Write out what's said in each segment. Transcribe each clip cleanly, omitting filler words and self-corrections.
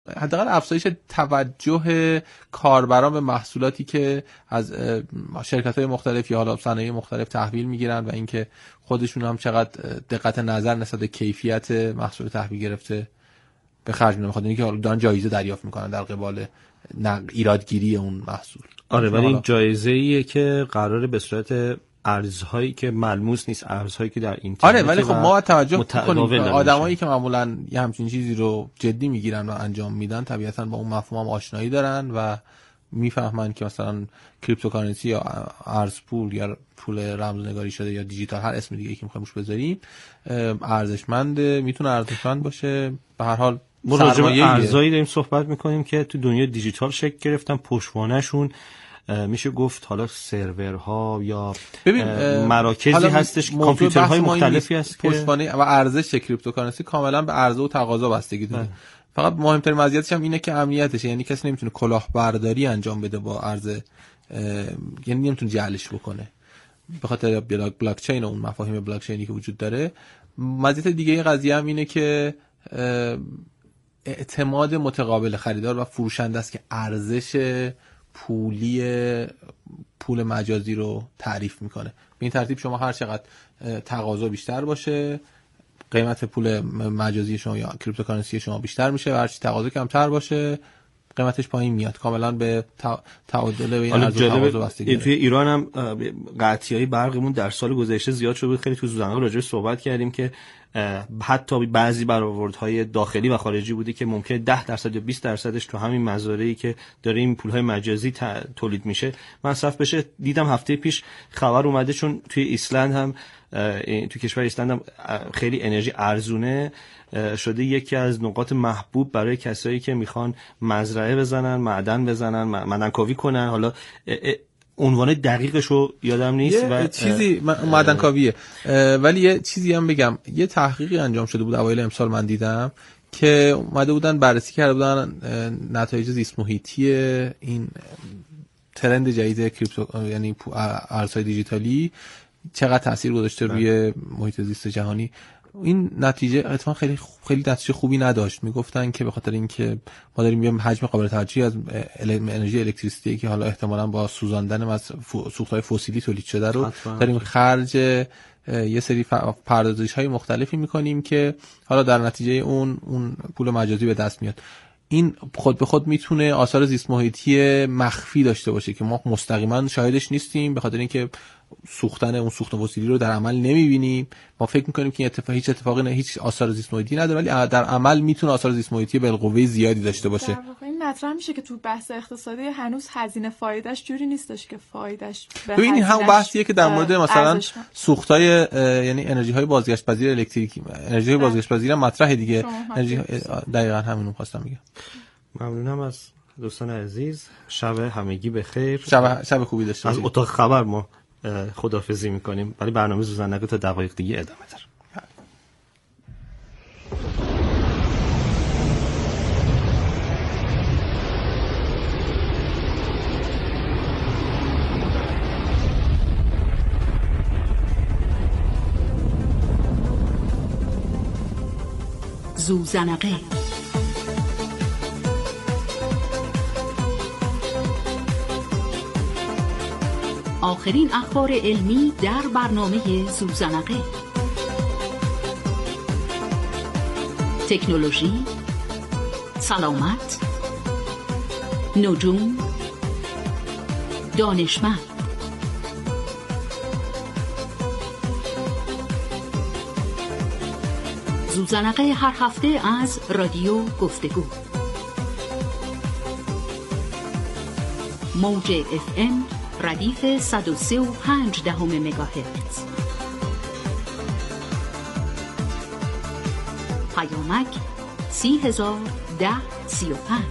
حداقل افزایش توجه کاربران به محصولاتی که از شرکت‌های مختلف یا حالا صنایع مختلف تحویل میگیرن و اینکه خودشون هم چقدر دقت نظر نسبت به کیفیت محصول تحویل گرفته به خرج میدن، بخاطر اینکه حالا دارن جایزه دریافت میکنن در قبال ایرادگیری اون محصول. آره، ولی این جایزه‌ایه که قراره به صورت ارزهایی که ملموس نیست، ارزهایی که در اینترنت. آره، ولی خب ما توجه کنیم آدمایی که معمولا یه همچین چیزی رو جدی میگیرن و انجام میدن طبیعتاً با اون مفهوم هم آشنایی دارن و میفهمن که مثلا کریپتوکارنسی یا ارز پول یا پول رمزنگاری شده یا دیجیتال، هر اسم دیگه که میخوایم روش بذاریم، ارزشمنده، میتونه ارزشمند باشه. به هر حال ما راجع به ارزایی داریم صحبت میکنیم که تو دنیای دیجیتال شکل گرفتن، پشتوانه‌شون میشه گفت حالا سرورها یا مراکزی هستش، کامپیوترهای مختلفی هست که پشتوانه و ارزش کریپتوکارنسی کاملا به عرضه و تقاضا بستگی داره. فقط مهمترین مزیتش هم اینه که امنیتشه، یعنی کسی نمیتونه کلاهبرداری انجام بده با ارز، یعنی نمیتونه جعلش بکنه به خاطر بلاک چین و اون مفاهیم بلاک چینی که وجود داره. مزیت دیگه این قضیه هم اینه که اعتماد متقابل خریدار و فروشنده است که ارزش پول مجازی رو تعریف میکنه. به این ترتیب شما هر چقدر تقاضا بیشتر باشه، قیمت پول مجازی شما یا کریپتوکارنسی شما بیشتر میشه و هر چی تقاضا کمتر باشه قیمتش پایین میاد. کاملا به تعادل بین عرضه و تقاضا بستگی داره. توی ایران هم قطعی‌های برقمون در سال گذشته زیاد شده بود. خیلی تو زودنگاه راجعش صحبت کردیم که حتی بعضی برآوردهای داخلی و خارجی بودی که ممکنه 10% یا 20% تو همین مزارعی که داره این پولهای مجازی تولید میشه مصرف بشه. دیدم هفته پیش خبر اومده، چون توی ایسلند هم تو کشور ایسلند هم خیلی انرژی ارزونه شده، یکی از نقاط محبوب برای کسایی که میخوان مزرعه بزنن، معدن کاوی کنن. حالا عنوان دقیقشو یادم نیست و چیزی معدن کاویه، ولی یه چیزی هم بگم، یه تحقیقی انجام شده بود اوایل امسال من دیدم که اومده بودن بررسی کرده بودن نتایج زیست محیطی این ترند جدید کریپتو، یعنی ارزهای دیجیتالی چقدر تاثیر گذاشته روی محیط زیست جهانی. این نتیجه اتفاقا خیلی نتیجه خوبی نداشت. میگفتن که به خاطر اینکه ما داریم یه حجم قابل توجهی از انرژی الکتریسیته که حالا احتمالاً با سوزاندن از سوخت‌های فسیلی تولید شده رو داریم خرج یه سری پردازش‌های مختلفی می‌کنیم که حالا در نتیجه اون پول مجازی به دست میاد. این خود به خود میتونه آثار زیست محیطی مخفی داشته باشه که ما مستقیما شاهدش نیستیم، به خاطر اینکه سوختن اون سوخت فسیلی رو در عمل نمیبینیم. ما فکر میکنیم که هیچ اتفاقی هیچ آثار زیست محیطی نداره، ولی در عمل میتونه آثار زیست محیطی بالقوه زیادی داشته باشه. در واقع این مطرح میشه که تو بحث اقتصادی هنوز هزینه فایدهش جوری نیستش که فایدهش به این هم بحثیه که در مورد مثلا سوخت‌های یعنی انرژی‌های بازگشت‌پذیر الکتریکی، انرژی بازگشت‌پذیر مطرح دیگه، انرژی دقیقاً همینو خواستم بگم. ممنونم از دوستان عزیز. شب همگی بخیر. شب خوبی داشته باشید. از اتاق خبر ما خداحافظی میکنیم، ولی برنامه زوزنگاه تا دقایق دیگه ادامه داره. زوزنگاه آخرین اخبار علمی در برنامه زوزنگاه. تکنولوژی، سلامت، نجوم، دانشمند. زوزنگاه هر هفته از رادیو گفتگو. موج FM ردیف 103.5 مگاهرتز. پیامک 301035.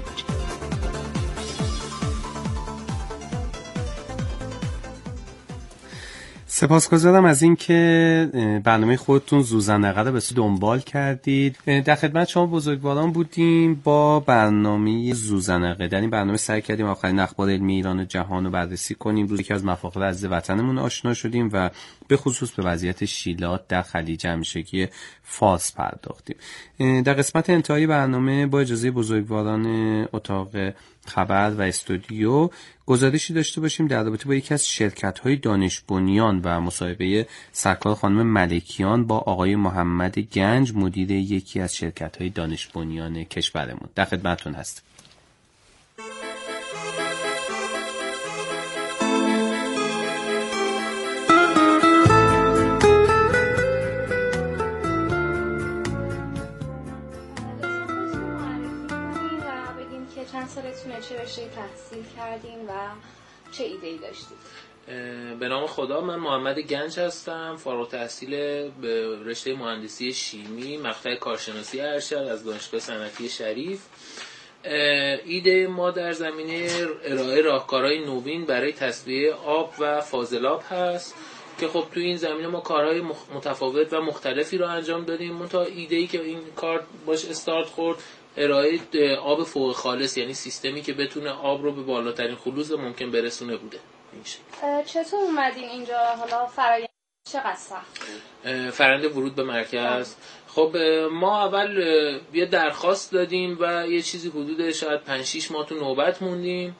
سپاسگزارم از این که برنامه خودتون زوزنگاه رو به سو دنبال کردید. در خدمت شما بزرگواران بودیم با برنامه زوزنگاه. در این برنامه سعی کردیم آخرین اخبار علمی ایران و جهان رو بررسی کنیم. روزی که از مفاخر عزیز وطنمون آشنا شدیم و به خصوص به وضعیت شیلات در خلیج همیشگی فارس پرداختیم. در قسمت انتهایی برنامه با اجازه بزرگواران اتاق خبر و استودیو گزارشی داشته باشیم در رابطه با یکی از شرکت‌های دانش بنیان و مصاحبه سرکار خانم ملکیان با آقای محمد گنج، مدیر یکی از شرکت‌های دانش بنیان کشورمون. در خدمتتون هستیم. سالتونه، چه رشته تحصیل کردین و چه ایده‌ای داشتید؟ به نام خدا، من محمد گنج هستم، فارغ التحصیل به رشته مهندسی شیمی، مقطع کارشناسی ارشد از دانشگاه صنعتی شریف. ایده ما در زمینه ارائه راهکارهای نوین برای تصفیه آب و فاضلاب هست که خب تو این زمینه ما کارهای متفاوت و مختلفی رو انجام دادیم. منتها ایده‌ای که این کار باش استارت خورد ارائه آب فوق خالص، یعنی سیستمی که بتونه آب رو به بالاترین خلوص ممکن برسونه بوده. چطور اومدین اینجا؟ حالا فرآیند چقدر سخت بود؟ فرآیند ورود به مرکز، خب ما اول یه درخواست دادیم و یه چیزی حدود شاید 5-6 ماه تو نوبت موندیم.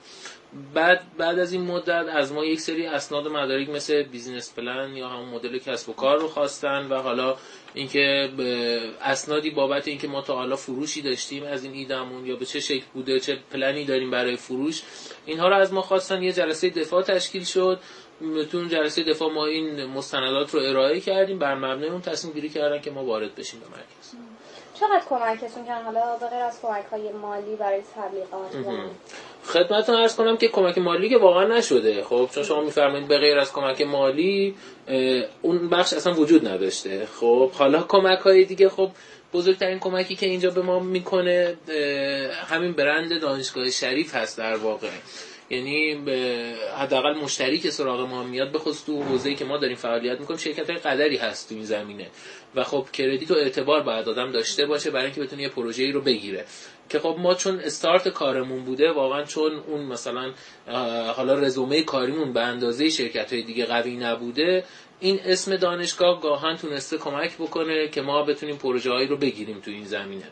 بعد از این مدت از ما یک سری اسناد و مدارک مثل بیزینس پلن یا همون مدل کسب و کار رو خواستن و حالا اینکه اسنادی بابت اینکه ما تا حالا فروشی داشتیم از این ایدمون یا به چه شکل بوده، چه پلنی داریم برای فروش، اینها رو از ما خواستن. یه جلسه دفاع تشکیل شد. تو اون جلسه دفاع ما این مستندات رو ارائه کردیم، بر مبنای اون تصمیم گیری کردن که ما وارد بشیم به مرکز. چقدر کمکتون کردن حالا به غیر از کمک‌های مالی برای تبلیغات؟ خدمتتون عرض کنم که کمک مالی که واقعا نشده. خب چون شما می‌فرمایید به غیر از کمک مالی اون بخش اصلا وجود نداشته. خب حالا کمک‌های دیگه، خب بزرگترین کمکی که اینجا به ما میکنه همین برند دانشگاه شریف هست در واقع. یعنی حداقل مشتری که سراغ ما میاد، به خصوص تو حوزه‌ای که ما داریم فعالیت میکنیم، شرکت‌های قدری هست تو این زمینه و خب کردیت و اعتبار باید آدم داشته باشه برای اینکه بتونه یه پروژه‌ای رو بگیره. که خب ما چون استارت کارمون بوده، واقعا چون اون مثلا حالا رزومه کاریمون به اندازه شرکت‌های دیگه قوی نبوده، این اسم دانشگاه گاهن تونسته کمک بکنه که ما بتونیم پروژه‌هایی رو بگیریم تو این زمینه.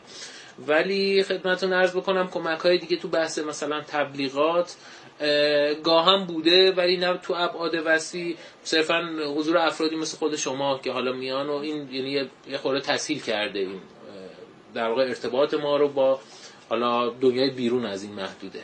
ولی خدمتتون عرض بکنم کمک‌های دیگه تو بحث مثلا تبلیغات گاهم بوده، ولی نه تو ابعاد وسیع. صرفا حضور افرادی مثل خود شما که حالا میان و این یعنی یه خورده تسهیل کرده این در واقع ارتباط ما رو با حالا دنیای بیرون از این محدوده.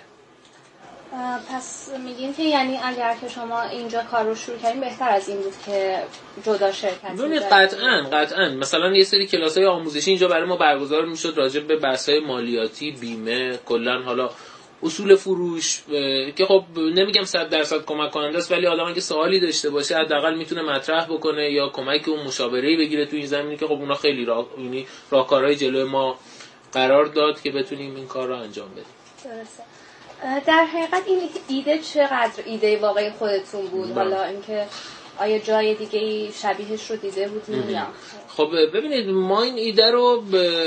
پس میگین که یعنی اگر که شما اینجا کار رو شروع کردین بهتر از این بود که جدا شرکت ببینید قطعاً مثلا یه سری کلاس‌های آموزشی اینجا برای ما برگزار میشد راجع به بحث‌های مالیاتی، بیمه، کلاً حالا اصول فروش که خب نمیگم 100% کمک کننده است، ولی آدم اگه سوالی داشته باشه حداقل میتونه مطرح بکنه یا کمک اون مشاوره‌ای بگیره تو این زمینه که خب اونا خیلی راهکارهای جلوی ما قرار داد که بتونیم این کار رو انجام بدیم. درسته. در حقیقت این ایده چقدر ایده واقعی خودتون بود؟ حالا اینکه آیا جای دیگه شبیهش رو دیده بودین یا؟ خب ببینید ما این ایده رو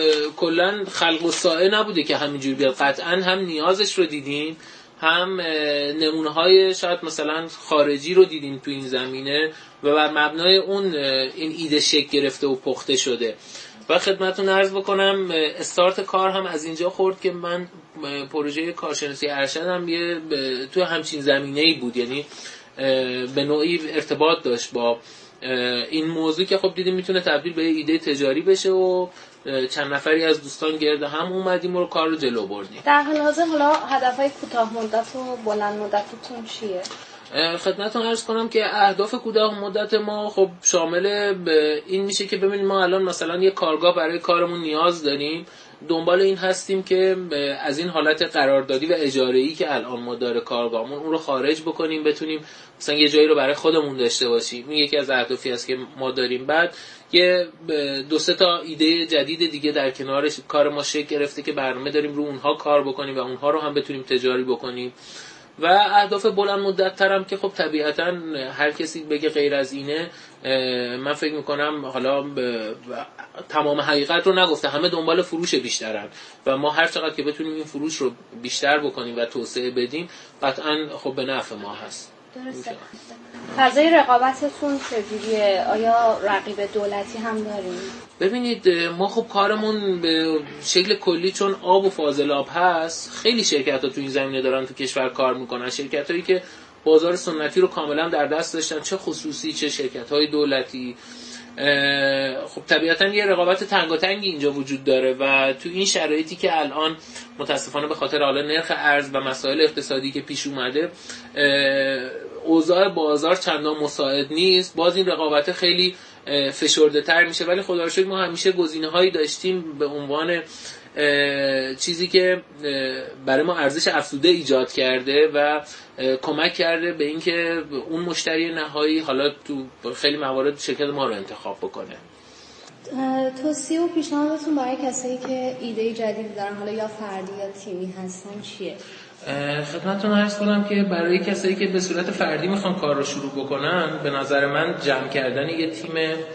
کلا خلق و سائه نبوده که همینجوری بیاد. قطعا هم نیازش رو دیدیم، هم نمونه‌های شاید مثلا خارجی رو دیدیم تو این زمینه و بر مبنای اون این ایده شکل گرفته و پخته شده. و خدمتتون عرض بکنم استارت کار هم از اینجا خورد که من پروژه کارشناسی ارشدم یه تو همچین زمینه‌ای بود، یعنی به نوعی ارتباط داشت با این موضوع که خب دیدیم میتونه تبدیل به ایده تجاری بشه و چند نفری از دوستان گرد هم اومدیم و کار رو جلو بردیم. در حال حاضر حالا هدفهای کوتاه مدت و بلند مدتتون چیه؟ خدمتتون عرض کنم که اهداف کوتاه مدت ما خب شامل این میشه که ببینید ما الان مثلا یه کارگاه برای کارمون نیاز داریم، دنبال این هستیم که از این حالت قراردادی و اجاره‌ای که الان ما داره کارگاهمون اون رو خارج بکنیم، بتونیم مثلا یه جایی رو برای خودمون داشته باشیم. این یکی از اهدافی است که ما داریم. بعد یه 2-3 تا ایده جدید دیگه در کنارش کار ما شکل گرفته که برنامه داریم رو اونها کار بکنیم و اونها رو هم بتونیم تجاری بکنیم. و اهداف بلند مدت ترم که خب طبیعتاً هر کسی بگه غیر از اینه، من فکر میکنم حالا تمام حقیقت رو نگفته، همه دنبال فروش بیشترن و ما هر چقدر که بتونیم این فروش رو بیشتر بکنیم و توسعه بدیم قطعاً خب به نفع ما هست. درسته. فضای رقابتتون چجوریه؟ آیا رقیب دولتی هم دارین؟ ببینید ما خب کارمون به شکل کلی چون آب و فاضل آب هست، خیلی شرکت‌ها تو این زمینه دارن تو کشور کار میکنن. شرکت‌هایی که بازار سنتی رو کاملا در دست داشتن، چه خصوصی چه شرکت‌های دولتی. خب طبیعتاً یه رقابت تنگاتنگی اینجا وجود داره و تو این شرایطی که الان متاسفانه به خاطر حالا نرخ ارز و مسائل اقتصادی که پیش اومده اوضاع بازار چندان مساعد نیست، باز این رقابت خیلی فشرده تر میشه. ولی خدا رو شکر ما همیشه گزینه‌هایی داشتیم به عنوان چیزی که برای ما ارزش افزوده ایجاد کرده و کمک کرده به اینکه اون مشتری نهایی حالا تو خیلی موارد شرکت ما رو انتخاب بکنه. توصیه و پیشنهادتون برای کسایی که ایده جدید دارن، حالا یا فردی یا تیمی هستن، چیه؟ خدمتتون عرض کنم که برای کسایی که به صورت فردی میخوان کار رو شروع بکنن، به نظر من جمع کردن یه تیم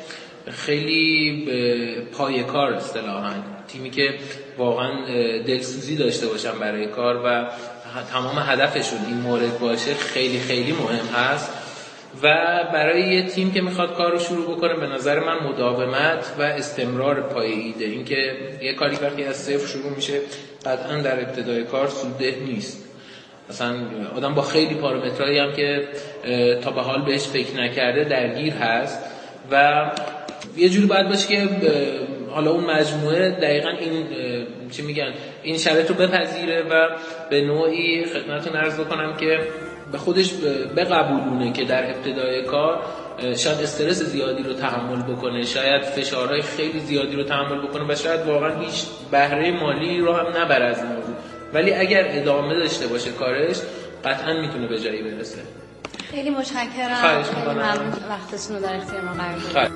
خیلی پایه‌کار اصطلاحاً، تیمی که واقعاً دلسوزی داشته باشن برای کار و تمام هدفشون این مورد باشه، خیلی خیلی مهم هست. و برای یه تیم که میخواد کار رو شروع بکنه، به نظر من مداومت و استمرار پای ایده، این که یه کاری وقتی از صفر شروع میشه قطعاً در ابتدای کار سودده نیست. مثلا آدم با خیلی پارامترایی هم که تا به حال بهش فکر نکرده درگیر هست و یه جوری باید باشه که حالا اون مجموعه دقیقاً این چی میگن این شرایط رو بپذیره و به نوعی خدمتتون عرض بکنم که به خودش بقبولونه که در ابتدای کار شاید استرس زیادی رو تحمل بکنه، شاید فشارهای خیلی زیادی رو تحمل بکنه و شاید واقعا هیچ بهره مالی رو هم نبره از این موضوع، ولی اگر ادامه داشته باشه کارش قطعا میتونه به جایی برسه. خیلی متشکرم. خواهش می‌کنم. وقتتون رو در اختیار ما قرار دادید.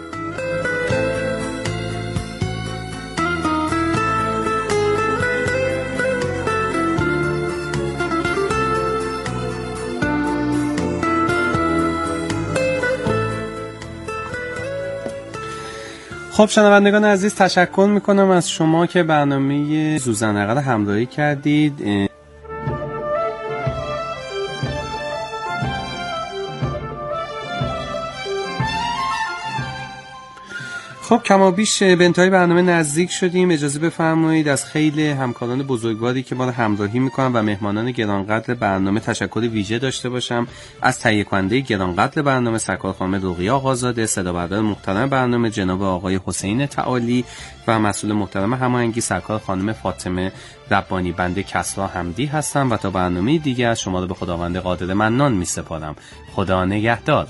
خب شنوندگان عزیز، تشکر میکنم از شما که برنامه زوزنقه همراهی کردید. خب کمابیش به انتهای برنامه نزدیک شدیم. اجازه بفرمایید از خیلی همکاران بزرگواری که ما رو همراهی میکنن و مهمانان گرانقدر برنامه تشکر ویژه داشته باشم. از تهیه کننده گرانقدر برنامه سرکار خانم رقیه آقازاده، صدابردار محترم برنامه جناب آقای حسین تعالی و مسئول محترم هماهنگی سرکار خانم فاطمه ربانی. بنده کسرا حمدی هستم و تا برنامه دیگر شما رو به خداوند قادر منان میسپارم. خدا نگهدار.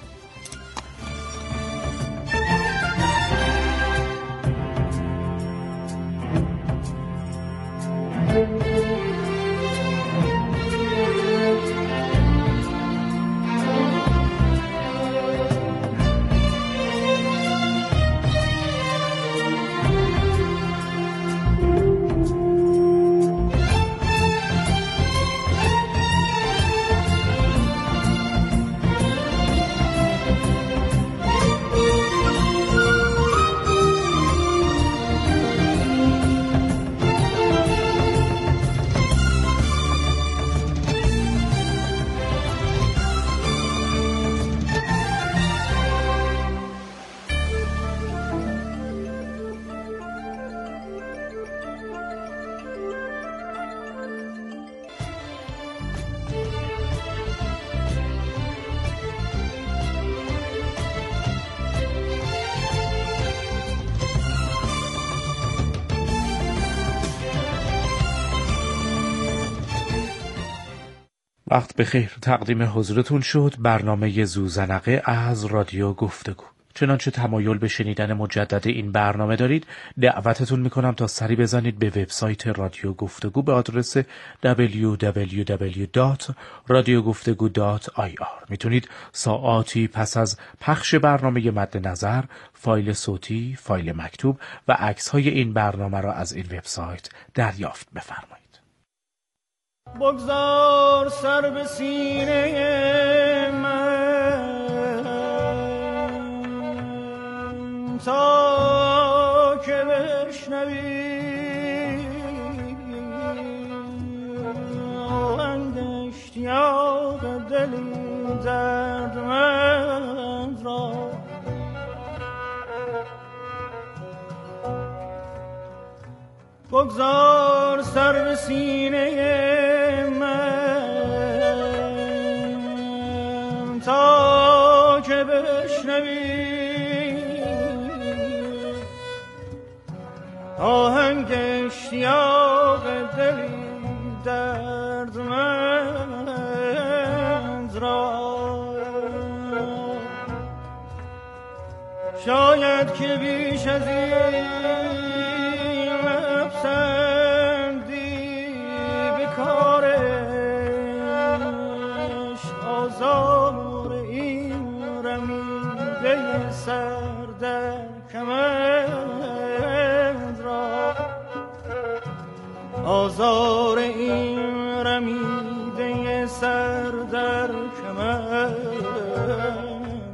وقت بخیر. تقدیم حضورتون شد برنامه زوزنقه از رادیو گفتگو. چنانچه تمایل به شنیدن مجدد این برنامه دارید، دعوتتون میکنم تا سری بزنید به وبسایت رادیو گفتگو به آدرس www.radioguftego.ir. میتونید ساعاتی پس از پخش برنامه مد نظر فایل صوتی، فایل مکتوب و عکس‌های این برنامه را از این وبسایت دریافت بفرمایید. بگذار سر به سینه من تا که بشنوی آهنگ اشتیاق دلی دردمند را بگذار سر به سینه من تا که بشنوی آهنگ اشتیاق دلی دردمند را. شاید که بیش از این لبسندی به کارش آزار این رمیده سر در کمند را، آزار این رمیده سر در کمند را.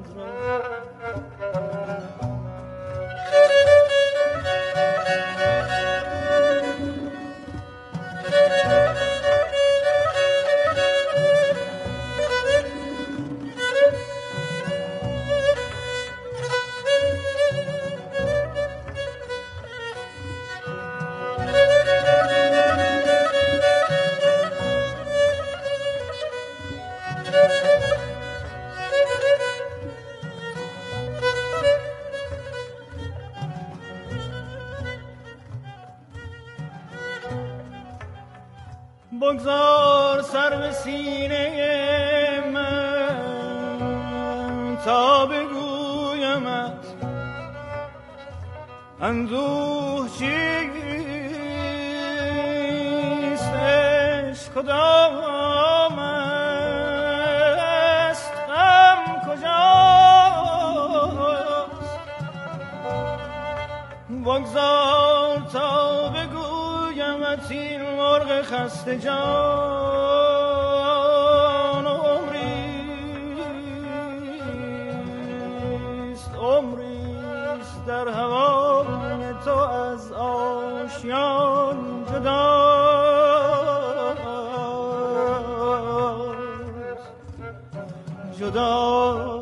بگذار سر به سینه من تا بگویمت اندوه چیست، عشق کدام است، غم کجاست. بگذار تا بگویمت این مرغ خسته جان عمریست، عمریست در هوای تو از آشیان جداست، جداست.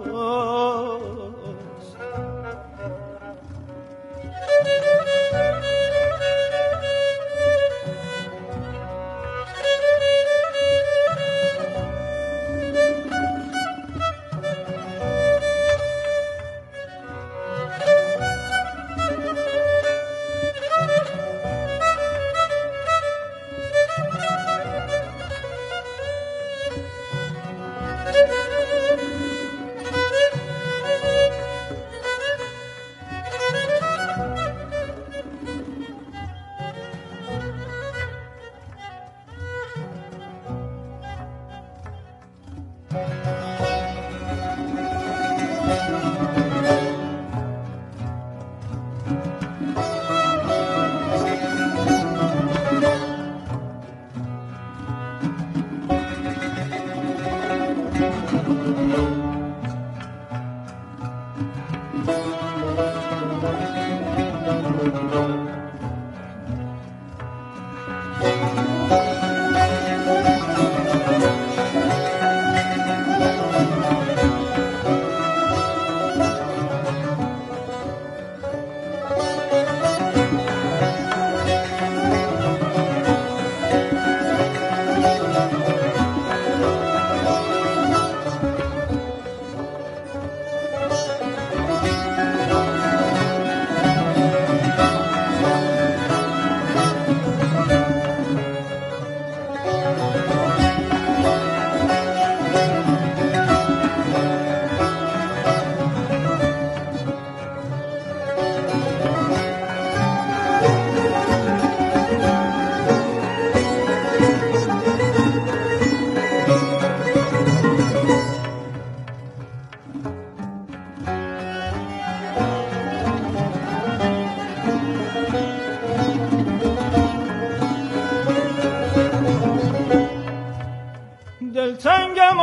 دلتنگم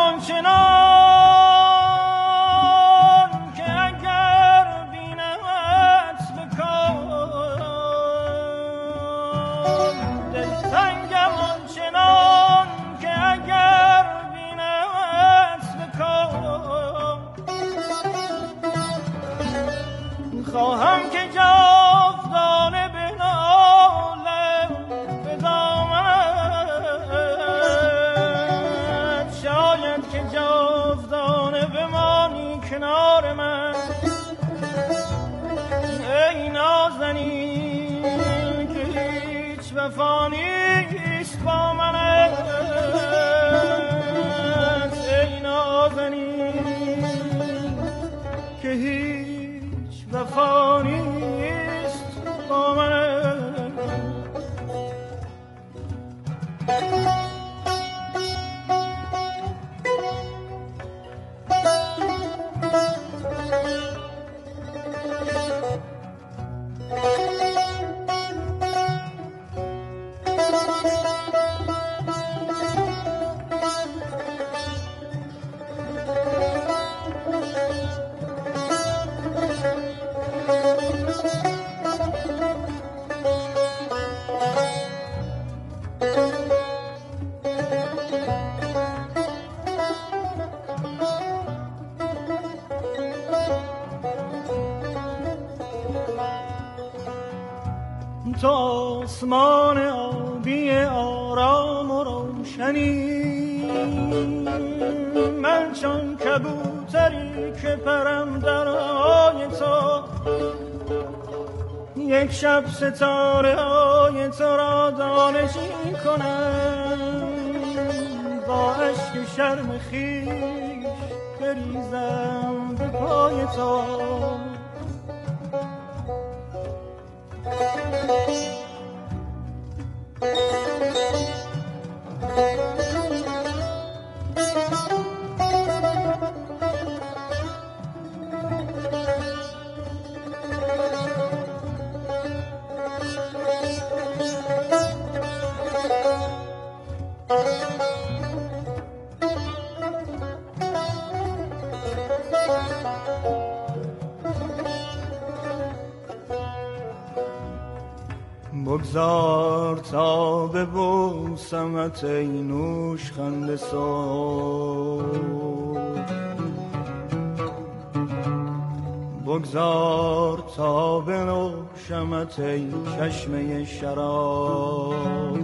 آنچنان که اگر بینمت بکن، دلتنگم آنچنان که اگر بینمت بکن، کنار من، ای نازنین که هیچ وفا نیست با منت، ای نازنین که هیچ وفا نیست با منت. تو آسمان آبی آرام و روشنی، من چون کبوتری که پرم در هوای تو، یک شب ستاره های تو را دانشی کنم، با عشق شرم خویش بریزم به پای تو. بگذار تا ببوسمت ای نوشخند صبح، بگذار تا بنوشمت ای چشمه شراب،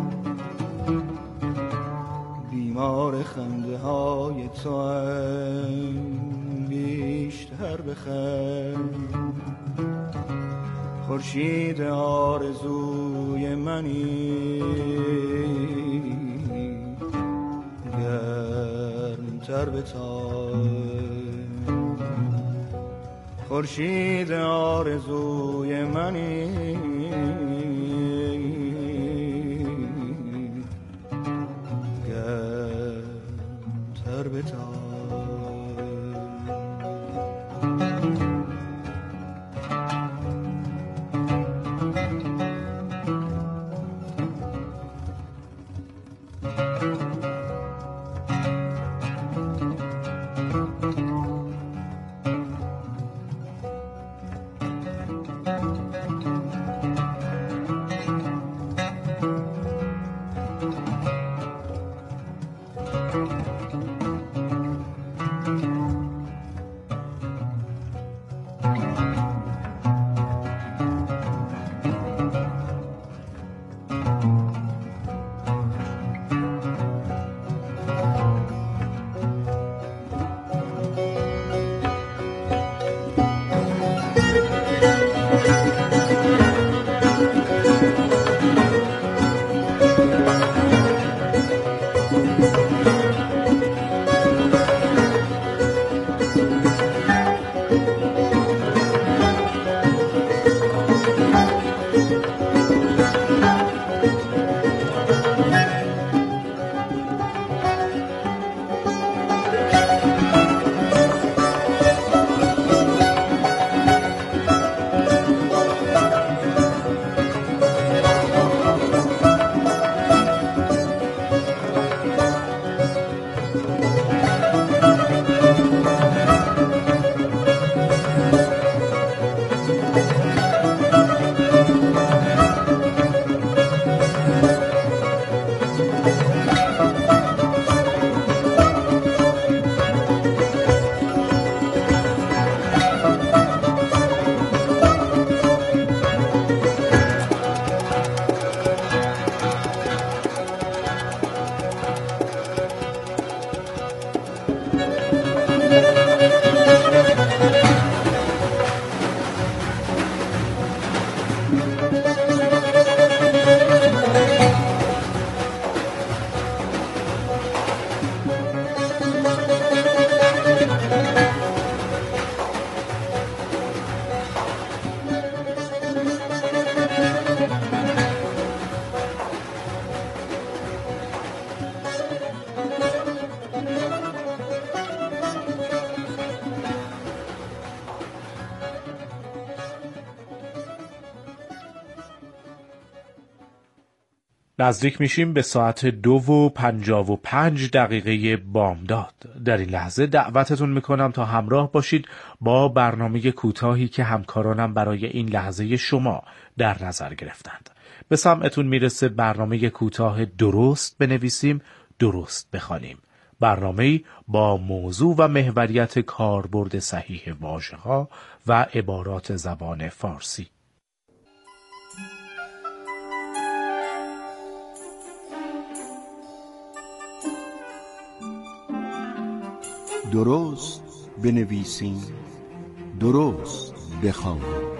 بیمار خنده های تو هم بیشتر بخند، خورشید آرزوی منی گرمتر بتاب، خورشید آرزوی منی گرمتر بتاب. نزدیک میشیم به ساعت 2:55 بامداد. در این لحظه دعوتتون میکنم تا همراه باشید با برنامه کوتاهی که همکارانم برای این لحظه شما در نظر گرفتند. به سمعتون میرسه برنامه کوتاه درست بنویسیم، درست بخوانیم. برنامه‌ای با موضوع و محوریت کاربرد صحیح واژه‌ها و عبارات زبان فارسی. درست بنویسیم، درست بخوانیم.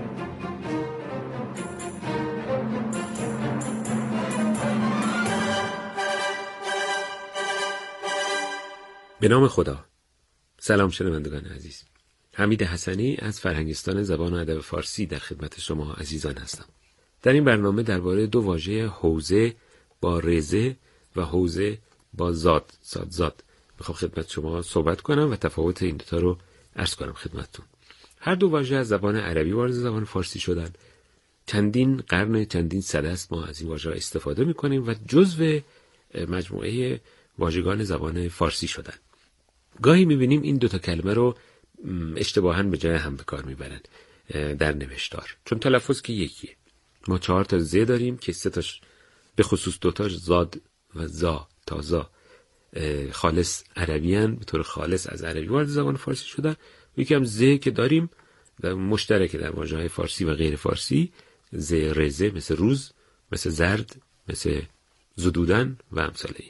به نام خدا. سلام شنوندگان عزیز. حمید حسنی از فرهنگستان زبان و ادب فارسی در خدمت شما عزیزان هستم. در این برنامه درباره دو واژه حوزه با رزه و حوزه با زاد میخوام خدمت شما صحبت کنم و تفاوت این دوتا رو عرض کنم خدمتتون. هر دو واژه از زبان عربی وارد زبان فارسی شدن. چندین قرن، چندین سده است ما از این واژه‌ها استفاده میکنیم و جزو مجموعه واژگان زبان فارسی شدن. گاهی میبینیم این دوتا کلمه رو اشتباهاً به جای هم به کار میبرن در نوشتار، چون تلفظ که یکیه. ما 4 تا ز داریم که 3 تاش به خصوص 2 تاش زاد و زا تا زا خالص عربیان، به طور خالص از عربی وارد زبان فارسی شدن. یکی هم ز که داریم مشترک در واژه‌های فارسی و غیر فارسی، ز رزه، مثل روز، مثل زرد، مثل زدودن و امثال این.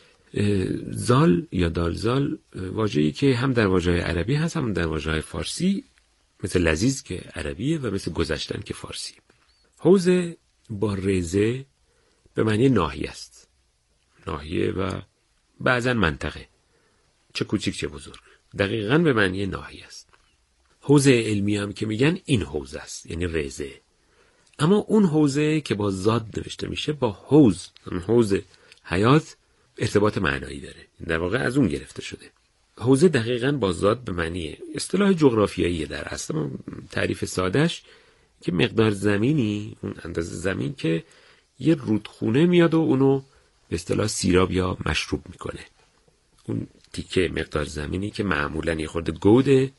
زال یا دالزال واژه‌ای که هم در واژه‌های عربی هست هم در واژه‌های فارسی، مثل لذیذ که عربیه و مثل گذشتن که فارسی. حوزه با رزه به معنی ناحیه است. ناحیه و بعضا منطقه، چه کوچیک چه بزرگ، دقیقاً به معنی ناحیه است. حوزه علمی هم که میگن این حوزه است، یعنی رزه. اما اون حوزه که با زاد نوشته میشه با حوز حیات ارتباط معنایی داره، در واقع از اون گرفته شده. حوزه دقیقاً با زاد به معنی اصطلاح جغرافیاییه در اصل. تعریف سادهش که مقدار زمینی، اون اندازه زمین که یه رودخونه میاد و اونو به اصطلاح سیراب یا مشروب میکنه. اون تیکه مقدار زمینی که معمولاً یه خورده گوده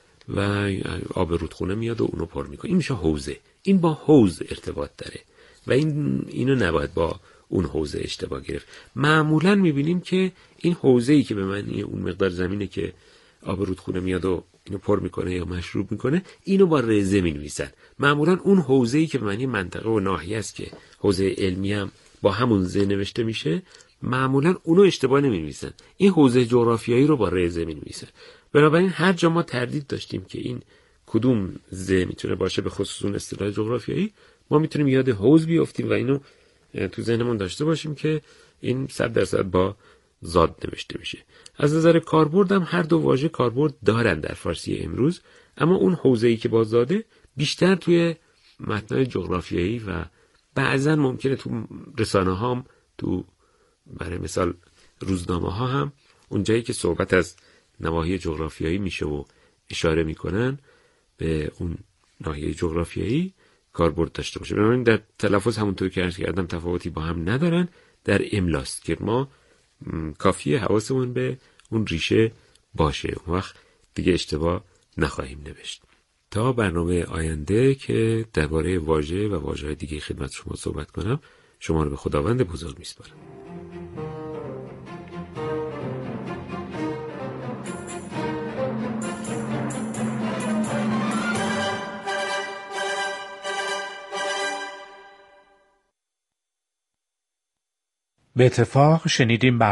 و آب رودخونه میاد و اونو پر میکنه، این میشه حوزه. این با حوض ارتباط داره و اینو نباید با اون حوزه اشتباه گرفت. معمولاً میبینیم که این حوزه‌ای که به معنی اون مقدار زمینه که آب رودخونه میاد و اینو پر میکنه یا مشروب میکنه، اینو با رزه مینویسن. معمولاً اون حوزه‌ای که به معنی منطقه و ناحیه است که حوزه علمی هم با همون ز نوشته میشه، معمولاً اونو اشتباه نمینویسن. این حوزه جغرافیایی رو با رزه مینویسن. بنابراین هر جا ما تردید داشتیم که این کدوم ز میتونه باشه به خصوص اون اصطلاح جغرافیایی، ما میتونیم یاد حوض بیافتیم و اینو تو ذهنمون داشته باشیم که این 100% با زاد نوشته میشه. از نظر کاربرد هم هر دو واژه کاربرد دارن در فارسی امروز، اما اون حوزه‌ای که با زاده بیشتر توی متن‌های جغرافیایی و بعضا ممکنه تو رسانه‌ها هم، تو برای مثال روزنامه‌ها هم، اونجایی که صحبت از نواحی جغرافیایی میشه و اشاره میکنن به اون ناحیه جغرافیایی کاربرد داشته باشه. بنابراین در تلفظ همونطور که عرض کردم تفاوتی با هم ندارن. در املاست که ما کافیه حواسمون به اون ریشه باشه، اون وقت دیگه اشتباه نخواهیم نوشت. تا برنامه آینده که درباره واژه و واژه‌های دیگه خدمت شما صحبت کنم، شما رو به خداوند بزرگ میسپارم. به اتفاق شنیدیم